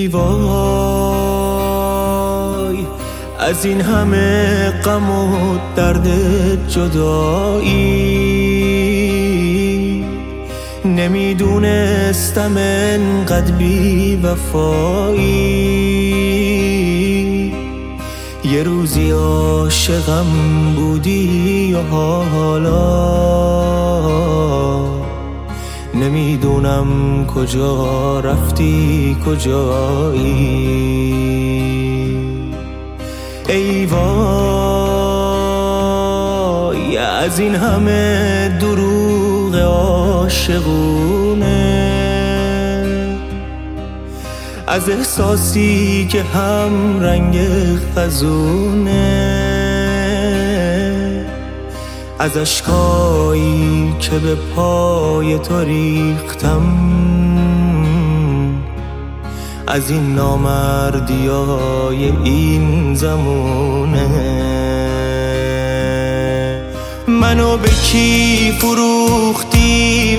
ای وای از این همه غم و درد جدایی، نمیدونستم انقدر بی وفایی. یه روزی عاشقم بودی و حالا نمیدونم کجا رفتی کجایی. ای وای از این همه دروغ عاشقونه، از احساسی که هم رنگ خزونه، از اشکایی که به پای تو ریختم، از این نامردیای این زمونه. منو به کی فروختی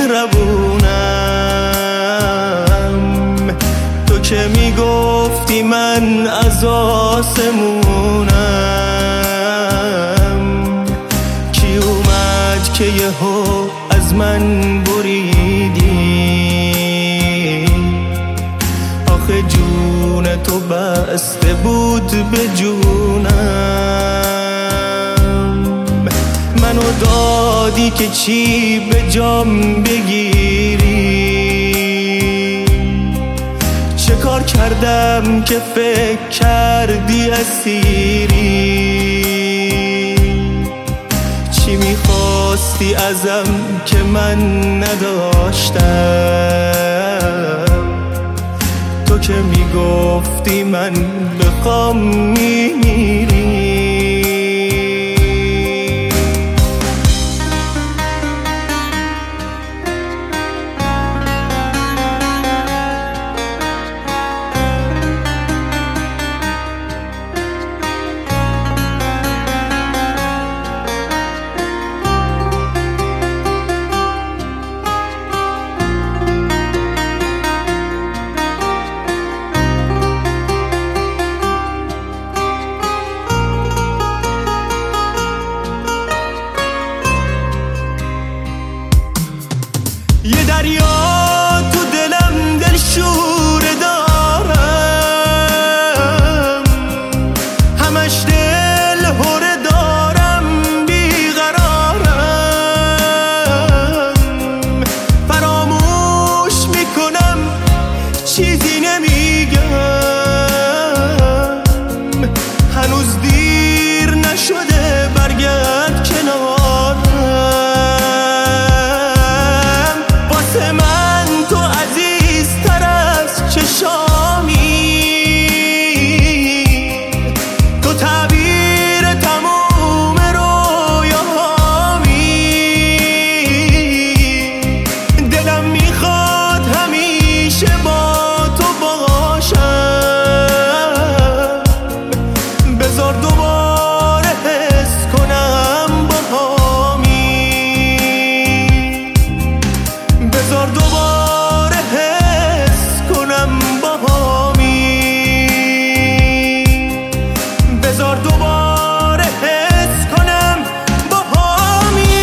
مهربونم، تو که میگفتی من از آسمونم. کی اومد که یهو از من بریدی، آخه جون تو بسته بود به جونم. منو دادی که چی به جام بگیری، چه کار کردم که فکر کردی اسیری. چی میخواستی ازم که من نداشتم، تو که میگفتی من بخوام میمیری. یه دریا تو دلم دلشوره دارم، همش دل هره دارم بیقرارم. فراموش میکنم چیزی نمیگم، هنوز دیر نشده برگرد کنارم. من تو عزیزتر از چشامی، تو تعبیر تموم رویاهامی. دلم میخواد همیشه با تو باشم، بذار دوباره حس کنم باهامی، بذار دوباره حس کنم باهامی، بذار دوباره حس کنم باهامی.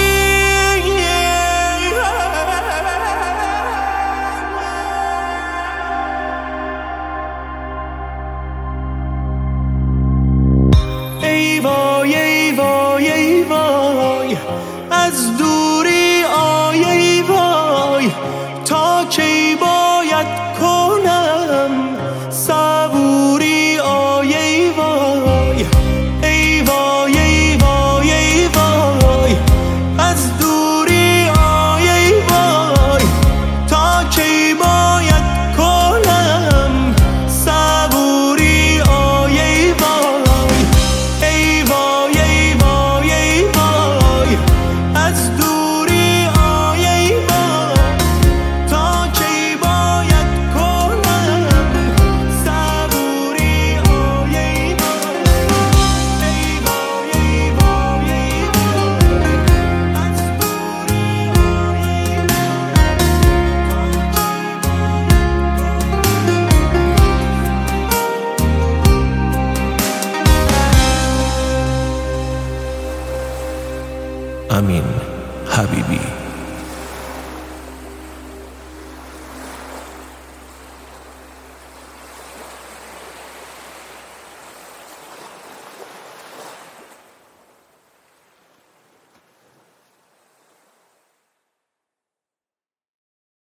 ای وای ای وای ای وای از دوری آی ای وای، تا کی باید کنم صبوری آی ای وای. ای وای ای وای ای وای از دوری آی ای وای، تا کی باید کنم صبوری آی ای وای. ای وای ای وای ای وای از دوری امین حبیبی.